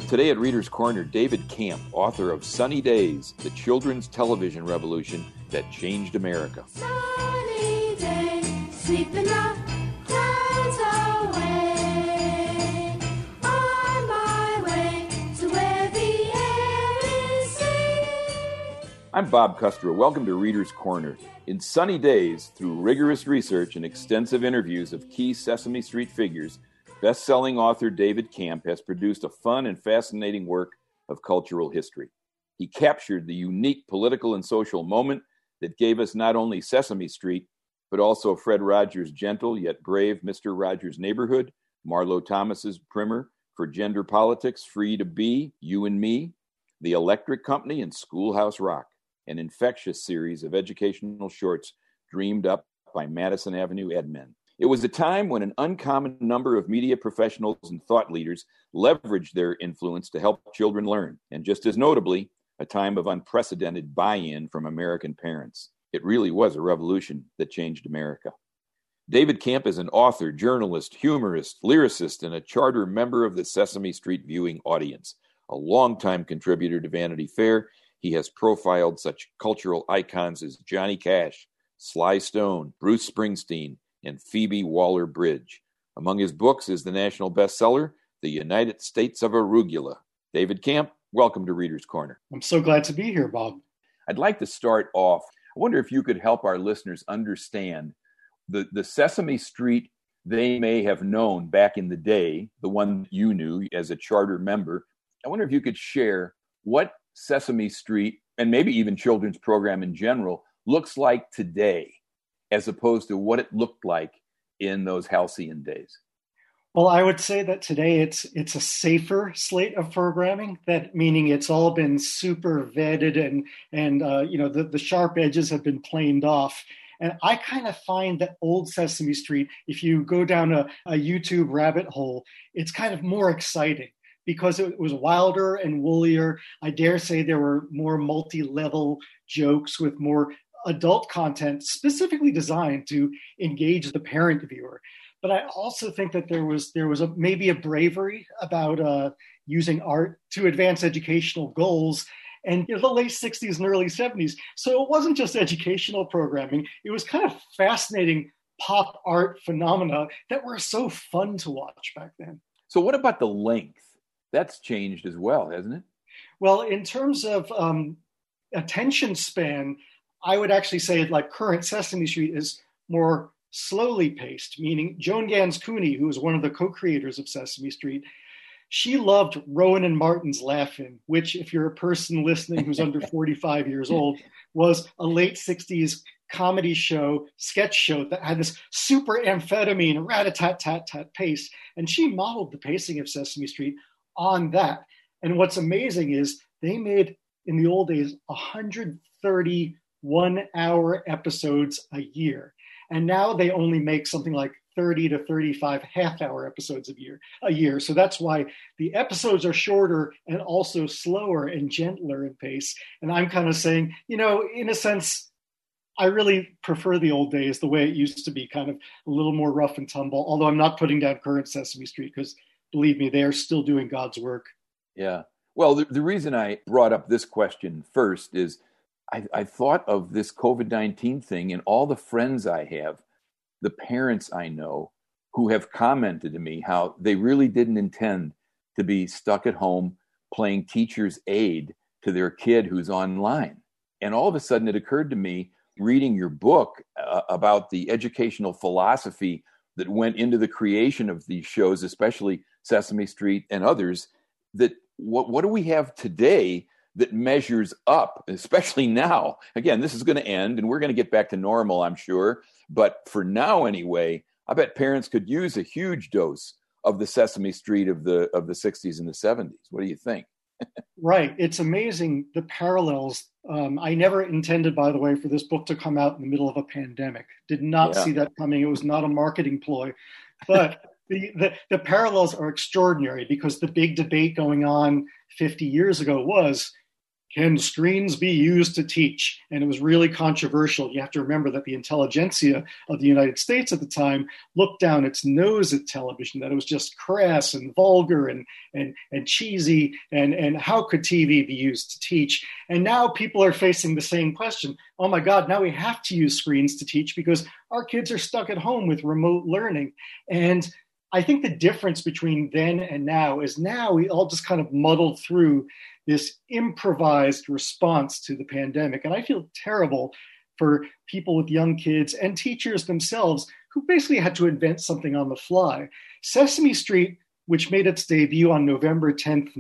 Today at Reader's Corner, David Camp, author of Sunny Days, the children's television revolution that changed America. Sunny day, sweeping the clouds away, on my way to where the air is sweet. I'm Bob Custer. Welcome to Reader's Corner. In Sunny Days, through rigorous research and extensive interviews of key Sesame Street figures, best-selling author David Camp has produced a fun and fascinating work of cultural history. He captured the unique political and social moment that gave us not only Sesame Street, but also Fred Rogers' gentle yet brave Mr. Rogers' Neighborhood, Marlo Thomas's primer for gender politics, Free to Be, You and Me, The Electric Company, and Schoolhouse Rock, an infectious series of educational shorts dreamed up by Madison Avenue Edmen. It was a time when an uncommon number of media professionals and thought leaders leveraged their influence to help children learn, and just as notably, a time of unprecedented buy-in from American parents. It really was a revolution that changed America. David Camp is an author, journalist, humorist, lyricist, and a charter member of the Sesame Street viewing audience. A longtime contributor to Vanity Fair, he has profiled such cultural icons as Johnny Cash, Sly Stone, Bruce Springsteen, and Phoebe Waller-Bridge. Among his books is the national bestseller, The United States of Arugula. David Camp, welcome to Reader's Corner. I'm so glad to be here, Bob. I'd like to start off. I wonder if you could help our listeners understand the Sesame Street they may have known back in the day, the one you knew as a charter member. I wonder if you could share what Sesame Street, and maybe even children's program in general, looks like today, as opposed to what it looked like in those halcyon days. Well, I would say that today it's a safer slate of programming. That meaning it's all been super vetted and the sharp edges have been planed off. And I kind of find that old Sesame Street, if you go down a YouTube rabbit hole, it's kind of more exciting because it was wilder and woollier. I dare say there were more multi-level jokes with more adult content specifically designed to engage the parent viewer. But I also think that there was maybe a bravery about using art to advance educational goals. And the late 60s and early 70s. So it wasn't just educational programming. It was kind of fascinating pop art phenomena that were so fun to watch back then. So what about the length? That's changed as well, hasn't it? Well, in terms of attention span, I would actually say like current Sesame Street is more slowly paced, meaning Joan Gans Cooney, who was one of the co-creators of Sesame Street, she loved Rowan and Martin's Laugh-In, which, if you're a person listening who's under 45 years old, was a late 60s comedy show, sketch show that had this super amphetamine, rat-a-tat-tat-tat pace. And she modeled the pacing of Sesame Street on that. And what's amazing is they made, in the old days, 130 one-hour episodes a year. And now they only make something like 30 to 35 half-hour episodes a year. So that's why the episodes are shorter and also slower and gentler in pace. And I'm kind of saying, in a sense, I really prefer the old days, the way it used to be, kind of a little more rough and tumble, although I'm not putting down current Sesame Street because, believe me, they are still doing God's work. Yeah. Well, the reason I brought up this question first is I thought of this COVID-19 thing and all the friends I have, the parents I know who have commented to me how they really didn't intend to be stuck at home playing teacher's aide to their kid who's online. And all of a sudden it occurred to me, reading your book about the educational philosophy that went into the creation of these shows, especially Sesame Street and others, that what do we have today that measures up, especially now? Again, this is going to end and we're going to get back to normal, I'm sure. But for now anyway, I bet parents could use a huge dose of the Sesame Street of the 60s and the 70s. What do you think? Right. It's amazing, the parallels. I never intended, by the way, for this book to come out in the middle of a pandemic. Did not see that coming. It was not a marketing ploy. But the parallels are extraordinary because the big debate going on 50 years ago was, can screens be used to teach? And it was really controversial. You have to remember that the intelligentsia of the United States at the time looked down its nose at television, that it was just crass and vulgar and cheesy, and how could TV be used to teach? And now people are facing the same question. Oh my God, now we have to use screens to teach because our kids are stuck at home with remote learning. And I think the difference between then and now is now we all just kind of muddled through this improvised response to the pandemic. And I feel terrible for people with young kids and teachers themselves who basically had to invent something on the fly. Sesame Street, which made its debut on November 10th,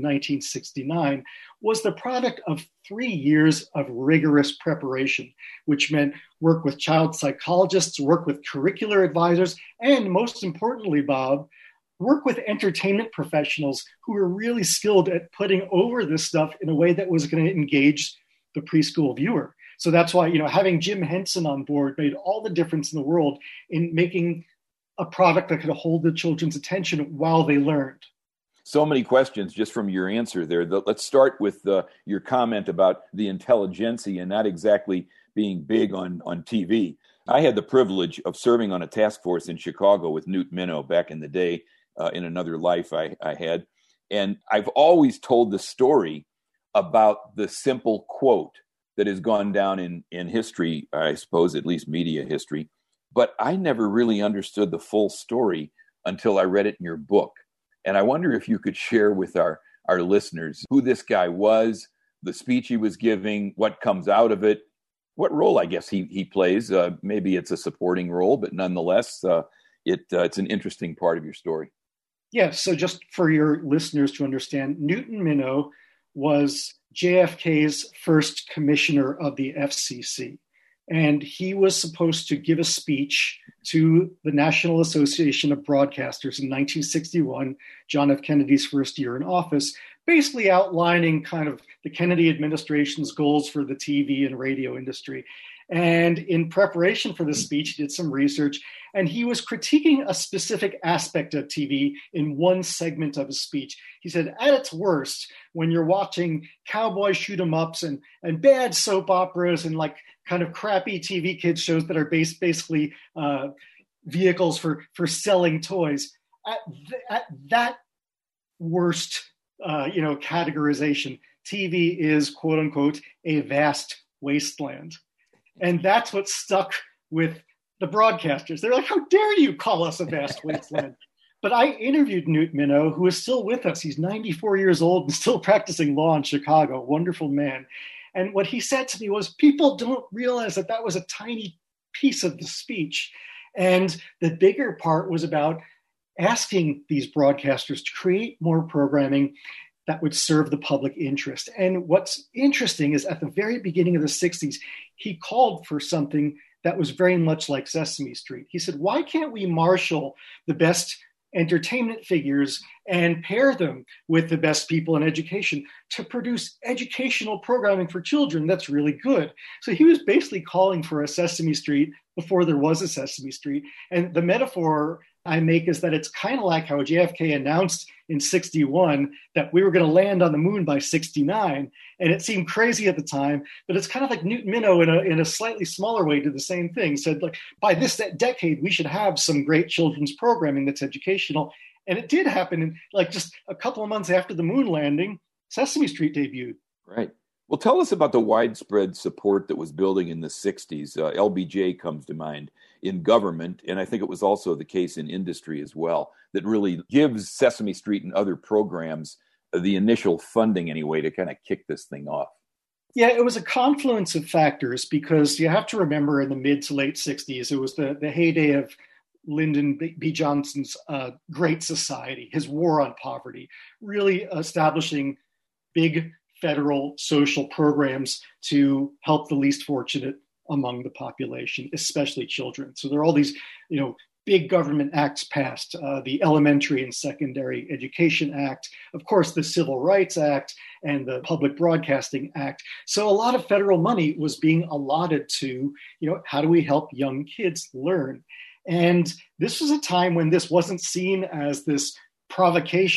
1969, was the product of 3 years of rigorous preparation, which meant work with child psychologists, work with curricular advisors, and most importantly, Bob, work with entertainment professionals who were really skilled at putting over this stuff in a way that was going to engage the preschool viewer. So that's why, having Jim Henson on board made all the difference in the world in making a product that could hold the children's attention while they learned. So many questions just from your answer there. Let's start with your comment about the intelligentsia not exactly being big on TV. I had the privilege of serving on a task force in Chicago with Newt Minow back in the day, in another life I had. And I've always told the story about the simple quote that has gone down in history, I suppose, at least media history. But I never really understood the full story until I read it in your book. And I wonder if you could share with our listeners who this guy was, the speech he was giving, what comes out of it, what role I guess he plays. Maybe it's a supporting role, but nonetheless, it's an interesting part of your story. Yes, so just for your listeners to understand, Newton Minow was JFK's first commissioner of the FCC. And he was supposed to give a speech to the National Association of Broadcasters in 1961, John F. Kennedy's first year in office, basically outlining kind of the Kennedy administration's goals for the TV and radio industry. And in preparation for this speech, he did some research, and he was critiquing a specific aspect of TV in one segment of his speech. He said, at its worst, when you're watching cowboy shoot-'em-ups and bad soap operas and like kind of crappy TV kids shows that are basically vehicles for selling toys, at that worst categorization, TV is, quote unquote, a vast wasteland. And that's what stuck with the broadcasters. They're like, how dare you call us a vast wasteland? But I interviewed Newt Minow, who is still with us. He's 94 years old and still practicing law in Chicago, wonderful man. And what he said to me was, people don't realize that was a tiny piece of the speech. And the bigger part was about asking these broadcasters to create more programming that would serve the public interest. And what's interesting is at the very beginning of the 60s, he called for something that was very much like Sesame Street. He said, why can't we marshal the best entertainment figures and pair them with the best people in education to produce educational programming for children that's really good? So he was basically calling for a Sesame Street before there was a Sesame Street. And the metaphor I make is that it's kind of like how JFK announced in 61 that we were going to land on the moon by 69. And it seemed crazy at the time, but it's kind of like Newton Minow in a slightly smaller way did the same thing. Said, like, by this decade, we should have some great children's programming that's educational. And it did happen in like just a couple of months after the moon landing, Sesame Street debuted. Right. Well, tell us about the widespread support that was building in the 60s. LBJ comes to mind in government, and I think it was also the case in industry as well, that really gives Sesame Street and other programs the initial funding anyway to kind of kick this thing off. Yeah, it was a confluence of factors because you have to remember in the mid to late 60s, it was the heyday of Lyndon B. Johnson's Great Society, his war on poverty, really establishing big federal social programs to help the least fortunate among the population, especially children. So there are all these, big government acts passed, the Elementary and Secondary Education Act, of course, the Civil Rights Act and the Public Broadcasting Act. So a lot of federal money was being allotted to, how do we help young kids learn? And this was a time when this wasn't seen as this provocation.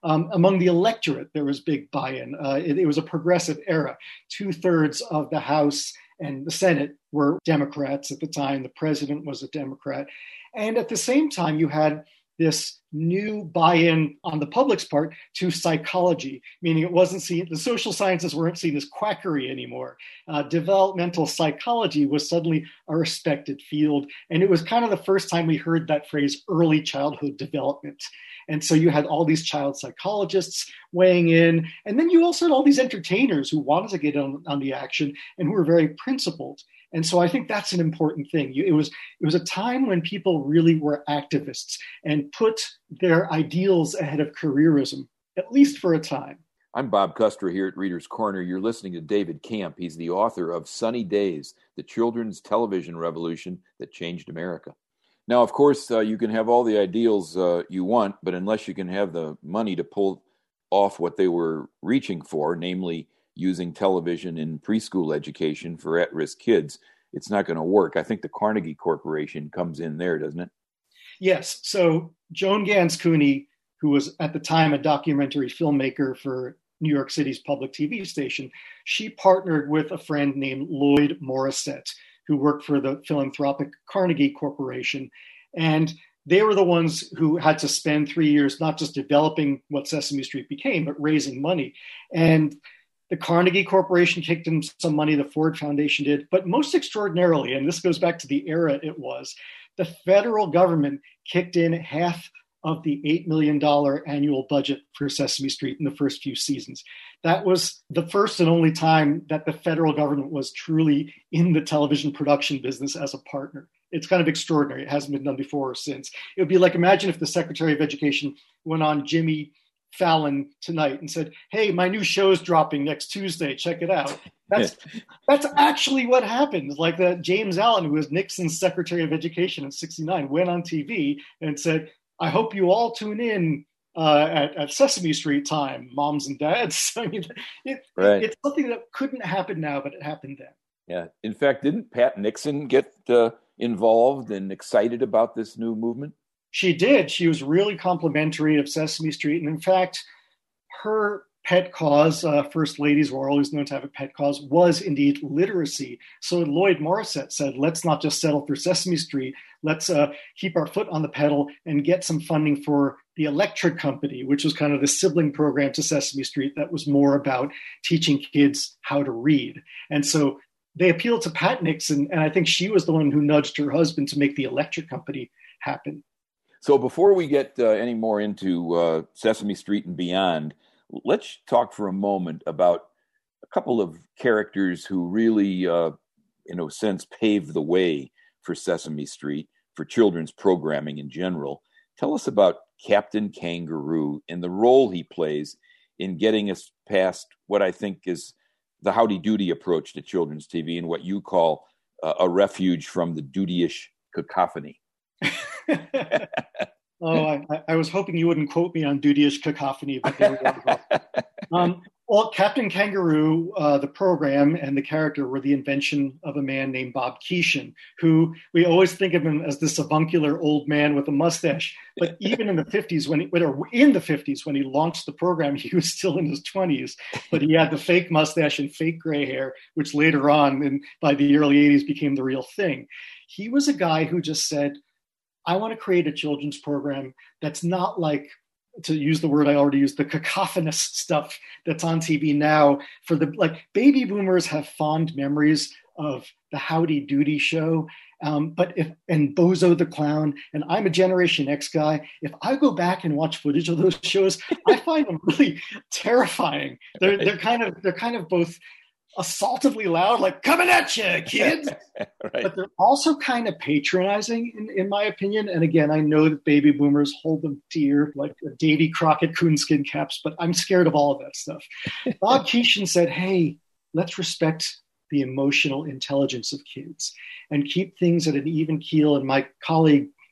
Among the electorate, there was big buy-in. It was a progressive era. 2/3 of the House and the Senate were Democrats at the time. The president was a Democrat. And at the same time, you had this new buy-in on the public's part to psychology, meaning it wasn't seen, the social sciences weren't seen as quackery anymore. Developmental psychology was suddenly a respected field. And it was kind of the first time we heard that phrase, early childhood development. And so you had all these child psychologists weighing in. And then you also had all these entertainers who wanted to get on the action and who were very principled. And so I think that's an important thing. It was a time when people really were activists and put their ideals ahead of careerism, at least for a time. I'm Bob Custer here at Reader's Corner. You're listening to David Camp. He's the author of Sunny Days, the children's television revolution that changed America. Now, of course, you can have all the ideals you want, but unless you can have the money to pull off what they were reaching for, namely using television in preschool education for at-risk kids, it's not going to work. I think the Carnegie Corporation comes in there, doesn't it? Yes. So Joan Gans Cooney, who was at the time a documentary filmmaker for New York City's public TV station, she partnered with a friend named Lloyd Morissette, who worked for the philanthropic Carnegie Corporation. And they were the ones who had to spend 3 years not just developing what Sesame Street became, but raising money. And the Carnegie Corporation kicked in some money, the Ford Foundation did, but most extraordinarily, and this goes back to the era it was, the federal government kicked in half of the $8 million annual budget for Sesame Street in the first few seasons. That was the first and only time that the federal government was truly in the television production business as a partner. It's kind of extraordinary. It hasn't been done before or since. It would be like, imagine if the Secretary of Education went on Jimmy Fallon tonight and said, "Hey, my new show's dropping next Tuesday. Check it out." That's actually what happened. Like that James Allen, who was Nixon's Secretary of Education in '69, went on TV and said, "I hope you all tune in at Sesame Street time, moms and dads." I mean, it's something that couldn't happen now, but it happened then. Yeah. In fact, didn't Pat Nixon get involved and excited about this new movement? She did. She was really complimentary of Sesame Street. And in fact, her pet cause, first ladies were always known to have a pet cause, was indeed literacy. So Lloyd Morissette said, let's not just settle for Sesame Street. Let's keep our foot on the pedal and get some funding for the Electric Company, which was kind of the sibling program to Sesame Street that was more about teaching kids how to read. And so they appealed to Pat Nixon, and I think she was the one who nudged her husband to make the Electric Company happen. So before we get any more into Sesame Street and beyond, let's talk for a moment about a couple of characters who really, in a sense, paved the way for Sesame Street, for children's programming in general. Tell us about Captain Kangaroo and the role he plays in getting us past what I think is the howdy-doody approach to children's TV and what you call a refuge from the duty-ish cacophony. I was hoping you wouldn't quote me on duty-ish cacophony, but there we go. Well, Captain Kangaroo, the program and the character were the invention of a man named Bob Keeshan, who we always think of him as this avuncular old man with a mustache. But even in the 50s, when he launched the program, he was still in his 20s. But he had the fake mustache and fake gray hair, which later on, and by the early 80s, became the real thing. He was a guy who just said, I want to create a children's program that's not like, to use the word I already used, the cacophonous stuff that's on TV now. For the baby boomers have fond memories of the Howdy Doody show, and Bozo the Clown, and I'm a Generation X guy. If I go back and watch footage of those shows, I find them really terrifying. They're kind of both assaultively loud, like coming at you, kids. Right. But they're also kind of patronizing, in my opinion. And again, I know that baby boomers hold them dear, like Davy Crockett coonskin caps, but I'm scared of all of that stuff. Bob Keeshan said, hey, let's respect the emotional intelligence of kids and keep things at an even keel. And my colleague,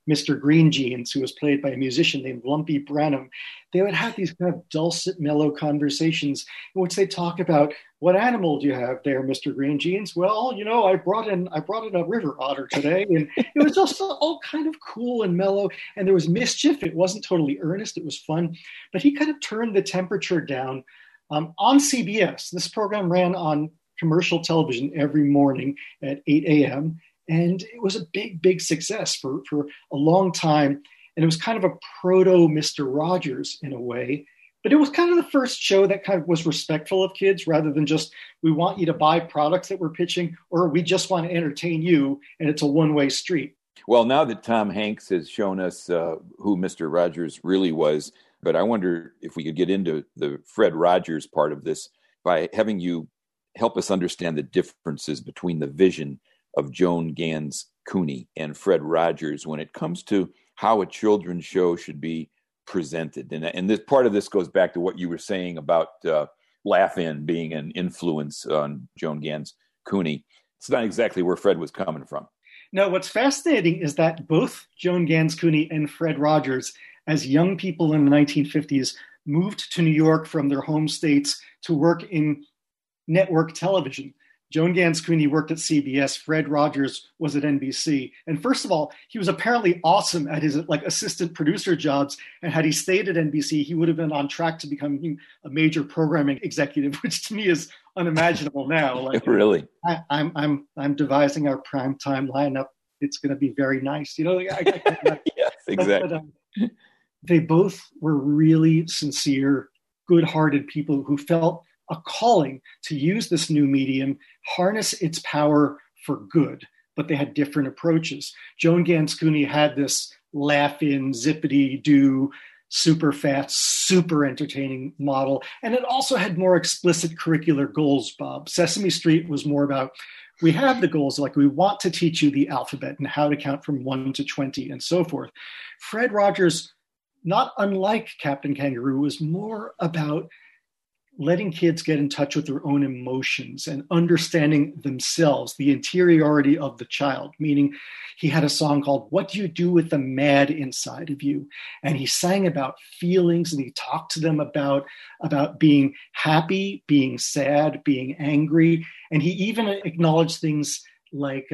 Mr. Green Jeans, who was played by a musician named Lumpy Branham. They would have these kind of dulcet, mellow conversations in which they talk about, what animal do you have there, Mr. Green Jeans? Well, I brought in a river otter today. And it was just all kind of cool and mellow. And there was mischief. It wasn't totally earnest. It was fun. But he kind of turned the temperature down. On CBS, this program ran on commercial television every morning at 8 a.m. And it was a big, big success for a long time. And it was kind of a proto Mr. Rogers in a way. But it was kind of the first show that kind of was respectful of kids rather than just, we want you to buy products that we're pitching, or we just want to entertain you, and it's a one-way street. Well, now that Tom Hanks has shown us who Mr. Rogers really was, but I wonder if we could get into the Fred Rogers part of this by having you help us understand the differences between the vision of Joan Gans Cooney and Fred Rogers when it comes to how a children's show should be presented. And this part of this goes back to what you were saying about Laugh-In being an influence on Joan Gans Cooney. It's not exactly where Fred was coming from. No, what's fascinating is that both Joan Gans Cooney and Fred Rogers, as young people in the 1950s, moved to New York from their home states to work in network television. Joan Gans Cooney worked at CBS. Fred Rogers was at NBC. And first of all, he was apparently awesome at his assistant producer jobs. And had he stayed at NBC, he would have been on track to becoming a major programming executive, which to me is unimaginable now. Really, I'm devising our primetime lineup. It's going to be very nice. Yes, exactly. But, they both were really sincere, good-hearted people who felt a calling to use this new medium, harness its power for good, but they had different approaches. Joan Gans Cooney had this laugh-in, zippity-doo, super fast, super entertaining model, and it also had more explicit curricular goals, Bob. Sesame Street was more about, we have the goals, like we want to teach you the alphabet and how to count from 1 to 20 and so forth. Fred Rogers, not unlike Captain Kangaroo, was more about letting kids get in touch with their own emotions and understanding themselves, the interiority of the child, meaning he had a song called What Do You Do with the Mad Inside of You? And he sang about feelings, and he talked to them about being happy, being sad, being angry. And he even acknowledged things like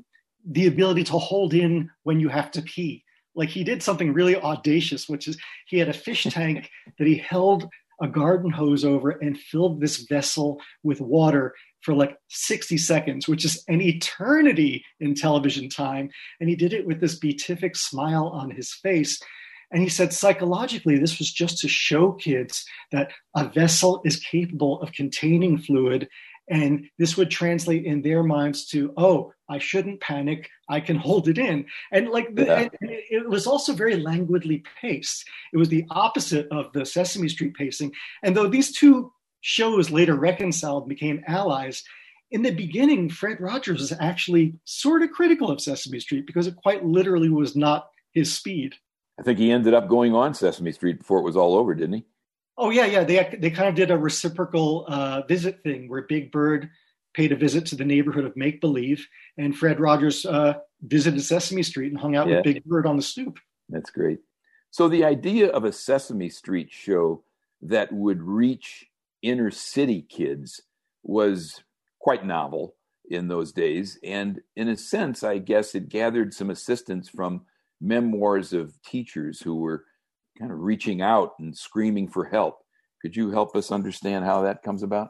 the ability to hold in when you have to pee. Like he did something really audacious, which is he had a fish tank that he held a garden hose over and filled this vessel with water for like 60 seconds, which is an eternity in television time. And he did it with this beatific smile on his face. And he said, psychologically, this was just to show kids that a vessel is capable of containing fluid. And this would translate in their minds to, oh, I shouldn't panic. I can hold it in. And and it was also very languidly paced. It was the opposite of the Sesame Street pacing. And though these two shows later reconciled and became allies, in the beginning, Fred Rogers was actually sort of critical of Sesame Street because it quite literally was not his speed. I think he ended up going on Sesame Street before it was all over, didn't he? Oh, yeah. They kind of did a reciprocal visit thing where Big Bird paid a visit to the neighborhood of Make Believe, and Fred Rogers visited Sesame Street and hung out with Big Bird on the stoop. That's great. So the idea of a Sesame Street show that would reach inner city kids was quite novel in those days. And in a sense, I guess it gathered some assistance from memoirs of teachers who were kind of reaching out and screaming for help. Could you help us understand how that comes about?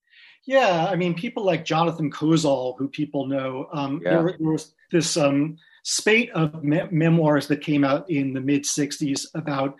Yeah, I mean, people like Jonathan Kozol, who people know, there was this spate of memoirs that came out in the mid-'60s about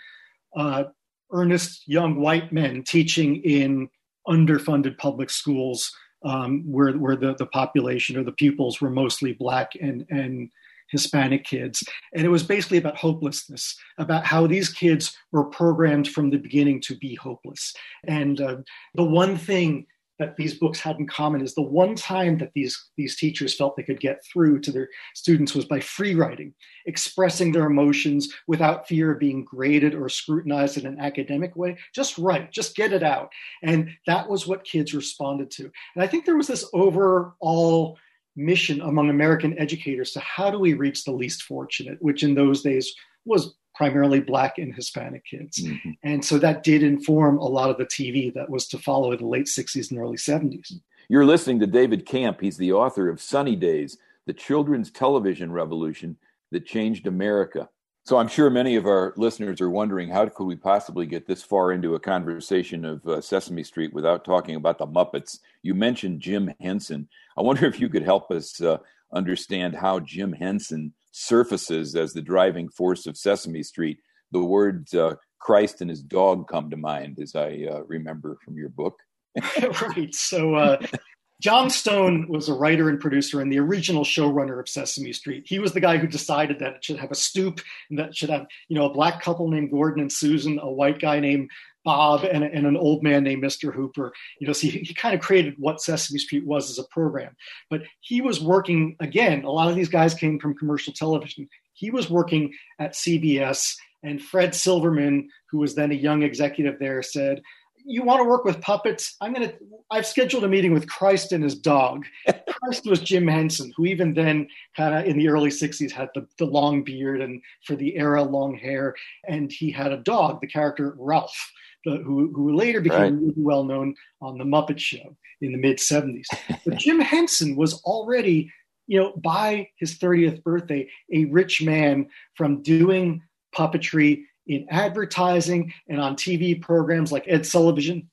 earnest young white men teaching in underfunded public schools where the population or the pupils were mostly Black and Hispanic kids. And it was basically about hopelessness, about how these kids were programmed from the beginning to be hopeless. And the one thing that these books had in common is the one time that these teachers felt they could get through to their students was by free writing, expressing their emotions without fear of being graded or scrutinized in an academic way. Just write, just get it out. And that was what kids responded to. And I think there was this overall mission among American educators to how do we reach the least fortunate, which in those days was primarily Black and Hispanic kids. Mm-hmm. And so that did inform a lot of the TV that was to follow in the late 60s and early 70s. You're listening to David Camp. He's the author of Sunny Days, the children's television revolution that changed America. So I'm sure many of our listeners are wondering, how could we possibly get this far into a conversation of Sesame Street without talking about the Muppets? You mentioned Jim Henson. I wonder if you could help us understand how Jim Henson surfaces as the driving force of Sesame Street. The words Christ and his dog come to mind, as I remember from your book. Right. So John Stone was a writer and producer and the original showrunner of Sesame Street. He was the guy who decided that it should have a stoop and that it should have, a Black couple named Gordon and Susan, a white guy named Bob, and an old man named Mr. Hooper. So he kind of created what Sesame Street was as a program. But he was working, again, a lot of these guys came from commercial television. He was working at CBS, and Fred Silverman, who was then a young executive there, said, "You want to work with puppets? I've scheduled a meeting with Christ and his dog." Christ was Jim Henson, who even then kind of in the early 60s had the long beard and for the era long hair. And he had a dog, the character Ralph, who later became really well known on The Muppet Show in the mid 70s. But Jim Henson was already, by his 30th birthday, a rich man from doing puppetry in advertising and on TV programs like Ed Sullivan,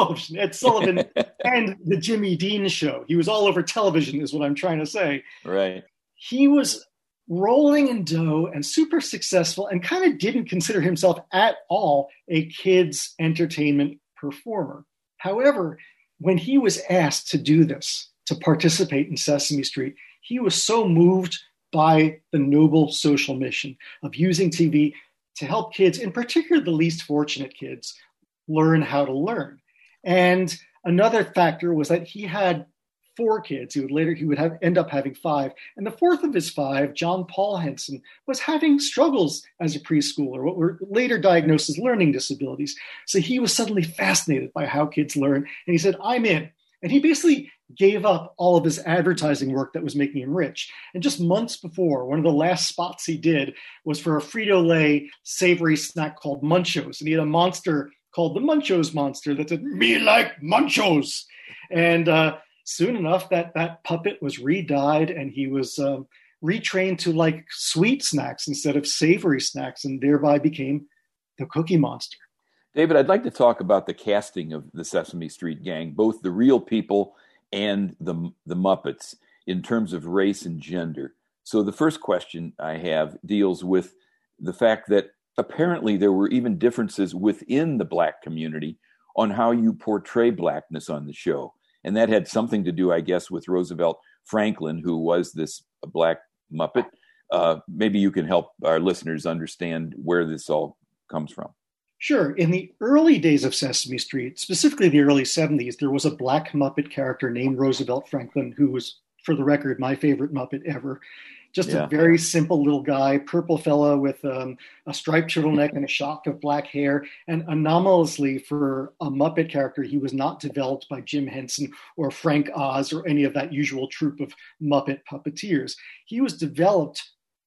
and the Jimmy Dean Show. He was all over television, is what I'm trying to say. Right. He was rolling in dough and super successful and kind of didn't consider himself at all a kids' entertainment performer. However, when he was asked to do this, to participate in Sesame Street, he was so moved by the noble social mission of using TV to help kids, in particular the least fortunate kids, learn how to learn. And another factor was that he had 4 kids. He would end up having 5. And the fourth of his 5, John Paul Henson, was having struggles as a preschooler, what were later diagnosed as learning disabilities. So he was suddenly fascinated by how kids learn. And he said, "I'm in." And he basically gave up all of his advertising work that was making him rich. And just months before, one of the last spots he did was for a Frito-Lay savory snack called Munchos. And he had a monster called the Munchos Monster that said, "Me like Munchos." And soon enough, that puppet was re-dyed and he was retrained to like sweet snacks instead of savory snacks, and thereby became the Cookie Monster. David, I'd like to talk about the casting of the Sesame Street gang, both the real people and the Muppets, in terms of race and gender. So the first question I have deals with the fact that apparently there were even differences within the Black community on how you portray Blackness on the show. And that had something to do, I guess, with Roosevelt Franklin, who was this Black Muppet. Maybe you can help our listeners understand where this all comes from. Sure. In the early days of Sesame Street, specifically the early 70s, there was a Black Muppet character named Roosevelt Franklin, who was, for the record, my favorite Muppet ever. Just a very simple little guy, purple fellow with a striped turtleneck and a shock of black hair. And anomalously, for a Muppet character, he was not developed by Jim Henson or Frank Oz or any of that usual troupe of Muppet puppeteers. He was developed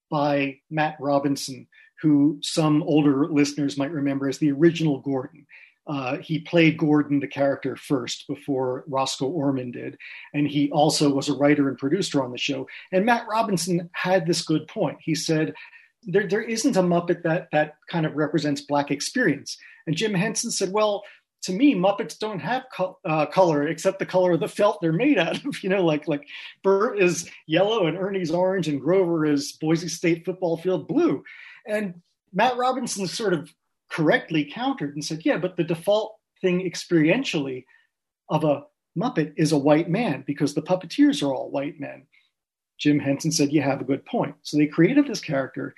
by Matt Robinson, who some older listeners might remember as the original Gordon. He played Gordon, the character, first before Roscoe Orman did. And he also was a writer and producer on the show. And Matt Robinson had this good point. He said, there isn't a Muppet that kind of represents Black experience. And Jim Henson said, well, to me, Muppets don't have color except the color of the felt they're made out of. Like Bert is yellow and Ernie's orange and Grover is Boise State football field blue. And Matt Robinson sort of correctly countered and said, yeah, but the default thing experientially of a Muppet is a white man because the puppeteers are all white men. Jim Henson said, you have a good point. So they created this character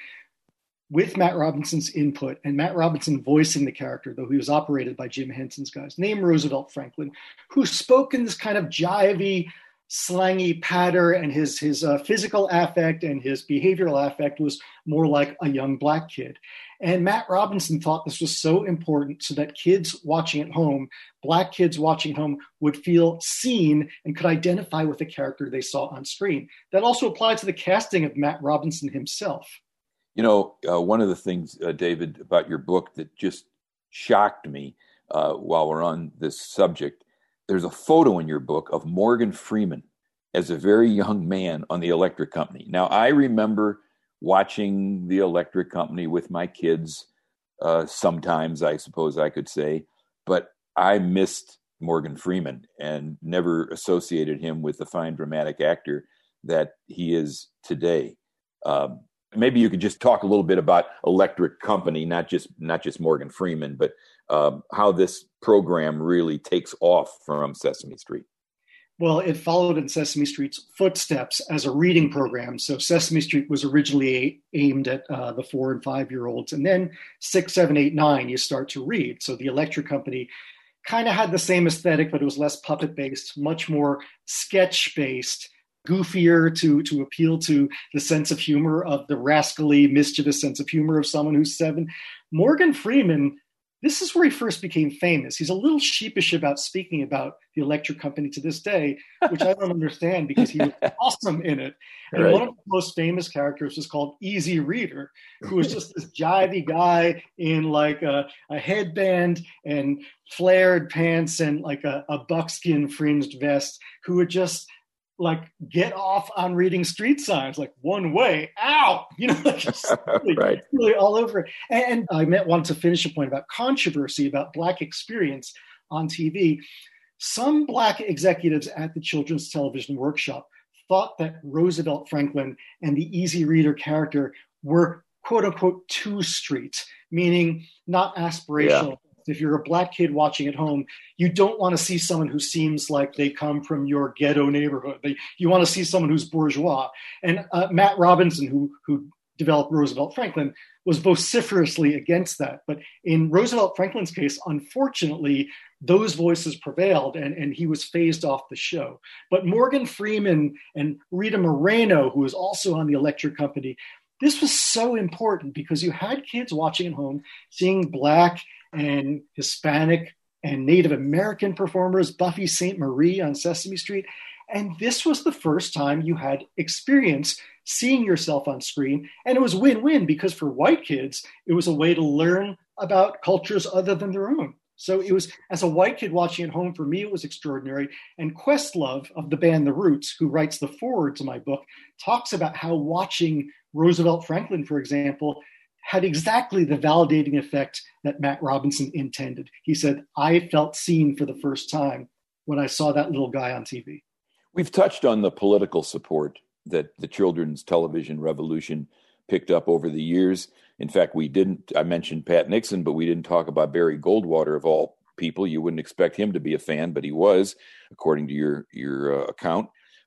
with Matt Robinson's input, and Matt Robinson voicing the character, though he was operated by Jim Henson's guys, named Roosevelt Franklin, who spoke in this kind of jivey, slangy patter, and his physical affect and his behavioral affect was more like a young Black kid. And Matt Robinson thought this was so important so that kids watching at home, Black kids watching home, would feel seen and could identify with the character they saw on screen. That also applied to the casting of Matt Robinson himself. You know, one of the things, David, about your book that just shocked me while we're on this subject, there's a photo in your book of Morgan Freeman as a very young man on the Electric Company. Now, I remember watching the Electric Company with my kids sometimes, I suppose I could say, but I missed Morgan Freeman and never associated him with the fine dramatic actor that he is today. Maybe you could just talk a little bit about Electric Company, not just Morgan Freeman, but how this program really takes off from Sesame Street. Well, it followed in Sesame Street's footsteps as a reading program. So Sesame Street was originally aimed at the 4 and 5 year olds. And then 6, 7, 8, 9, you start to read. So the Electric Company kind of had the same aesthetic, but it was less puppet based, much more sketch based, goofier to appeal to the sense of humor of the rascally, mischievous sense of humor of someone who's 7. Morgan Freeman, this is where he first became famous. He's a little sheepish about speaking about the Electric Company to this day, which I don't understand because he was awesome in it. And right. One of the most famous characters was called Easy Reader, who was just this jivey guy in like a headband and flared pants and like a buckskin fringed vest, who would just like get off on reading street signs, like one way, ow, like just really, right. really all over it. And I wanted to finish a point about controversy about Black experience on TV. Some Black executives at the Children's Television Workshop thought that Roosevelt Franklin and the Easy Reader character were quote unquote too street, meaning not aspirational. Yeah. If you're a Black kid watching at home, you don't want to see someone who seems like they come from your ghetto neighborhood. You want to see someone who's bourgeois. And Matt Robinson, who developed Roosevelt Franklin, was vociferously against that. But in Roosevelt Franklin's case, unfortunately, those voices prevailed and he was phased off the show. But Morgan Freeman and Rita Moreno, who was also on the Electric Company, this was so important because you had kids watching at home, seeing Black and Hispanic and Native American performers, Buffy Sainte-Marie on Sesame Street. And this was the first time you had experience seeing yourself on screen. And it was win-win because for white kids, it was a way to learn about cultures other than their own. So it was, as a white kid watching at home, for me, it was extraordinary. And Questlove of the band The Roots, who writes the foreword to my book, talks about how watching Roosevelt Franklin, for example, had exactly the validating effect that Matt Robinson intended. He said, I felt seen for the first time when I saw that little guy on TV. We've touched on the political support that the children's television revolution picked up over the years. In fact, I mentioned Pat Nixon, but we didn't talk about Barry Goldwater, of all people. You wouldn't expect him to be a fan, but he was, according to your account.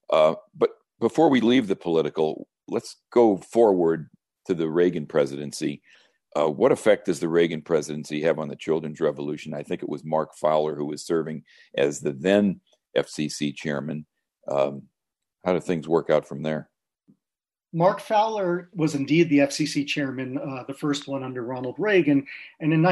But before we leave the political, let's go forward to the Reagan presidency. What effect does the Reagan presidency have on the children's revolution? I think it was Mark Fowler who was serving as the then FCC chairman. How did things work out from there? Mark Fowler was indeed the FCC chairman, the first one under Ronald Reagan. And in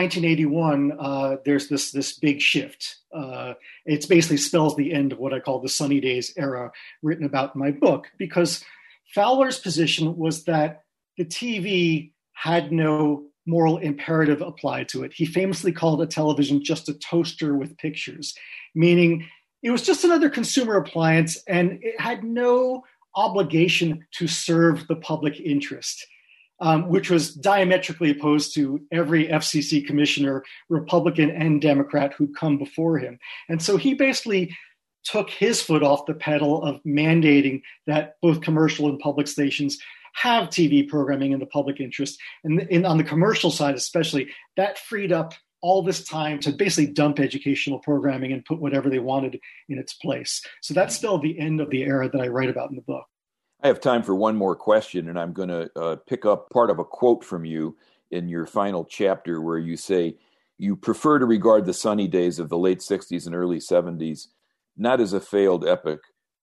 1981, there's this big shift. It basically spells the end of what I call the Sunny Days era, written about in my book, because Fowler's position was that the TV had no moral imperative applied to it. He famously called a television just a toaster with pictures, meaning it was just another consumer appliance and it had no obligation to serve the public interest, which was diametrically opposed to every FCC commissioner, Republican and Democrat, who'd come before him. And so he basically took his foot off the pedal of mandating that both commercial and public stations have TV programming in the public interest. And on the commercial side especially, that freed up all this time to basically dump educational programming and put whatever they wanted in its place. So that's still the end of the era that I write about in the book. I have time for one more question, and I'm going to pick up part of a quote from you in your final chapter where you say, you prefer to regard the sunny days of the late 60s and early 70s not as a failed epoch,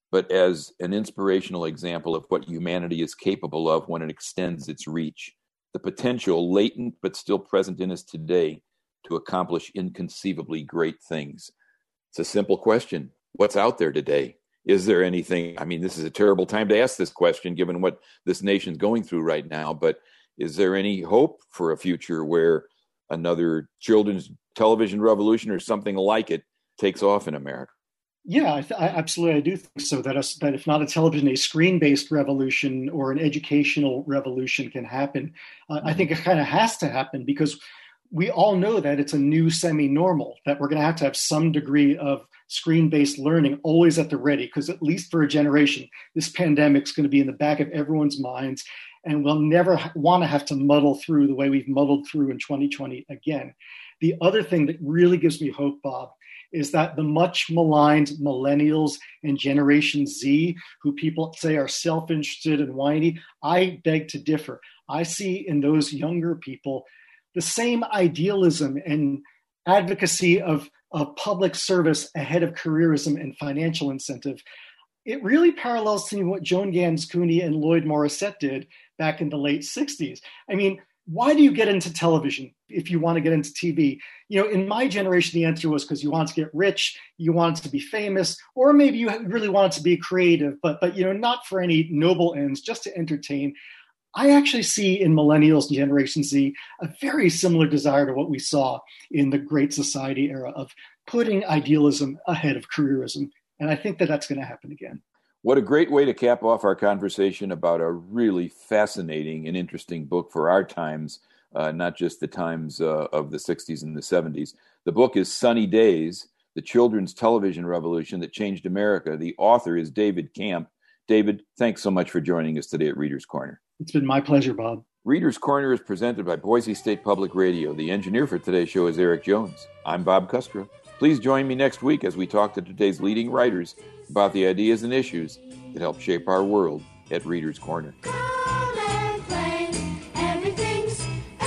but as an inspirational example of what humanity is capable of when it extends its reach, the potential latent but still present in us today to accomplish inconceivably great things. It's a simple question. What's out there today? Is there anything? I mean, this is a terrible time to ask this question given what this nation's going through right now, but is there any hope for a future where another children's television revolution or something like it takes off in America? Yeah, absolutely. I do think so. That if not a television, a screen-based revolution or an educational revolution can happen. I think it kind of has to happen because we all know that it's a new semi-normal, that we're going to have some degree of screen-based learning always at the ready, because at least for a generation, this pandemic's going to be in the back of everyone's minds, and we'll never want to have to muddle through the way we've muddled through in 2020 again. The other thing that really gives me hope, Bob, is that the much maligned millennials and Generation Z, who people say are self-interested and whiny, I beg to differ. I see in those younger people the same idealism and advocacy of public service ahead of careerism and financial incentive. It really parallels to what Joan Gans Cooney and Lloyd Morissette did back in the late 60s. I mean, why do you get into television if you want to get into TV? You know, in my generation, the answer was because you wanted to get rich, you wanted to be famous, or maybe you really wanted to be creative, but you know, not for any noble ends, just to entertain. I actually see in millennials and Generation Z a very similar desire to what we saw in the Great Society era of putting idealism ahead of careerism. And I think that that's going to happen again. What a great way to cap off our conversation about a really fascinating and interesting book for our times, not just the times of the 60s and the 70s. The book is Sunny Days, The Children's Television Revolution That Changed America. The author is David Camp. David, thanks so much for joining us today at Reader's Corner. It's been my pleasure, Bob. Reader's Corner is presented by Boise State Public Radio. The engineer for today's show is Eric Jones. I'm Bob Kustra. Please join me next week as we talk to today's leading writers about the ideas and issues that help shape our world at Reader's Corner. Come and play, everything's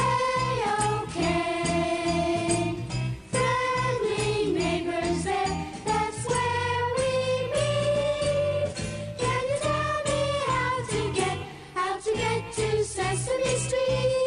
A-OK. Friendly neighbors there, that's where we meet. Can you tell me how to get to Sesame Street?